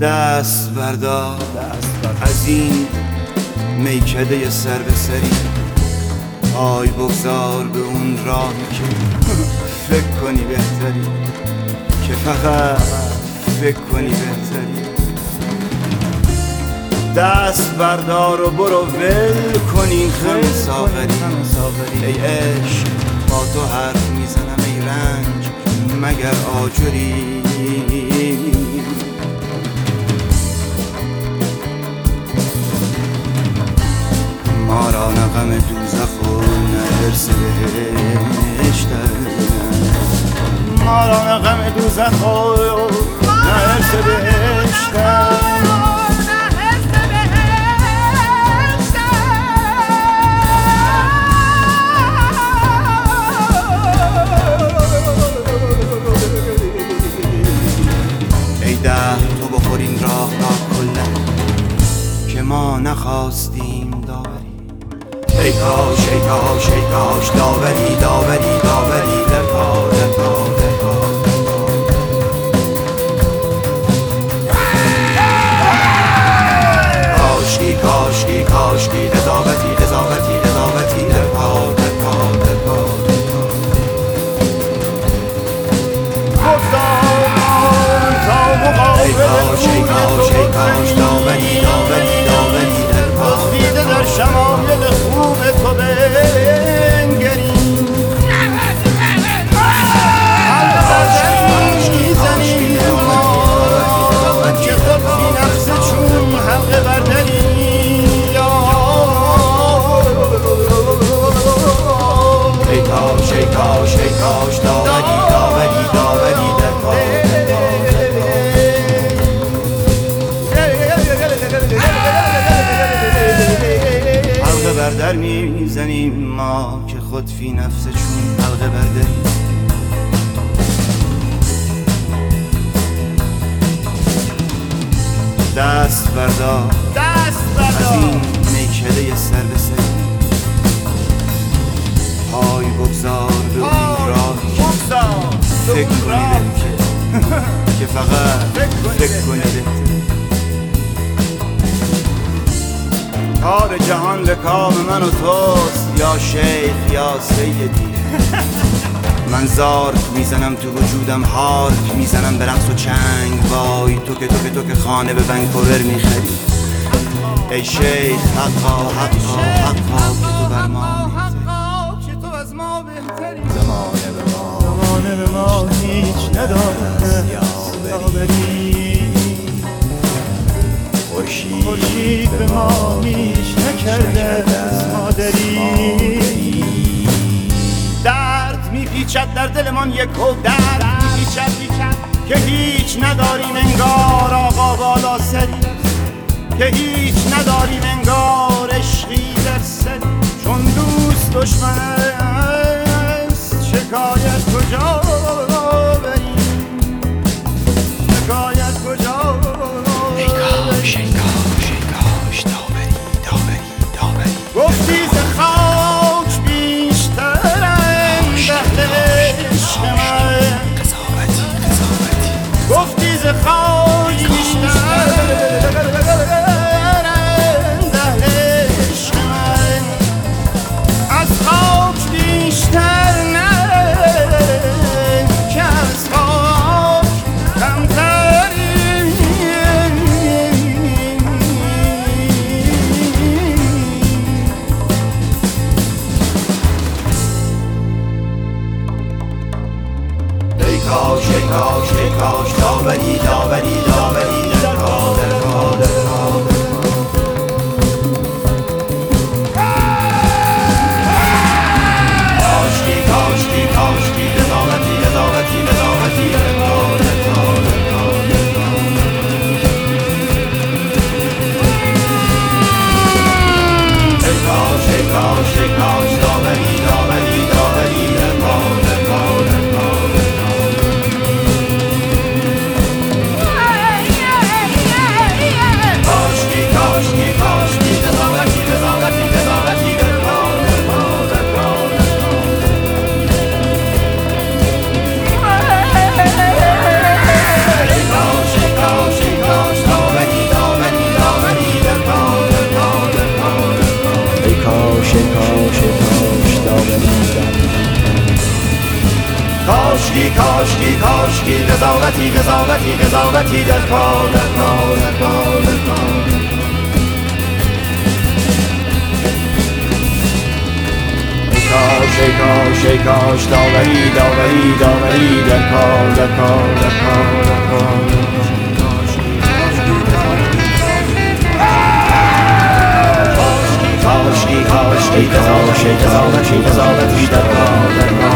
دست بردار از این میکده سر به سری، پای بگذار به اون راهی که فکر کنی بهتری، که فقط فکر کنی بهتری. دست بردار و برو ول کن این خم ساغری. ای عشق با تو حرف میزنم ای رنج مگر آجری. ما را نه غم دوزخ و نه حرص بهشت، ما را نه غم دوزخ و نه حرص بهشت. ای دهر تو بخور این راه را کلا که ما نخواستیم داوری. ای کاش ای کاش ای کاش داوری داوری داوری در پا در پا در پا. کاشکی کاشکی کاشکی قضاوتی قضاوتی قضاوتی در پا در پا در پا. ای کاش ای کاش ای کاش داوری داوری داوری در پا دیده در شمایل خوب تو بنگریم. میزنیم ما که خود بی نفس چون حلقه برداریم. ای کاش ای کاش ای کاش داوری داوری داوری در پا. حلقه بردر میزنیم ما که خود فی نفس چون حلقه برداریم. دست بردار از این میکده سر به سر، پای بگذار به اون راهی که فکر کنی بهتر، که فقط فکر کنی بهتر. کار جهان به کام من و توست یا شیخ یا سیدی. من زارک میزنم تو وجودم، هارک میزنم به رقص و چنگ. وای تو که خانه به ونکوور میخری. ای شیخ حقا حقا حقا که تو بر ما بهتری. زمانه به ما هیچ نداره یاوری. خورشید به ما هیچ نکرده مادری. درد میپیچد در دلمان یک و درد میپیچد که هیچ نداریم انگار آقا بالا سری. که هیچ نداریم انگار عشقی در سری. چون دوست دشمن است شکایت کجا بریم، شکایت کجا بریم. ای کاش ای کاش ای کاش داوری داوری داوری. گفتی ز خاک بیشترم دهل عشق من. قضاوتی قضاوتی. گفتی ز خاک بیشترم دهل عشق من. از خاک کاشکی کاشکی کاشکی قضاوتی قضاوتی قضاوتی در کار در کار در کار در کار ای کاش ای کاش داوری داوری داوری در کار در کار در کار در کار کاشکی کاشکی قضاوتی قضاوتی قضاوتی در کار در کار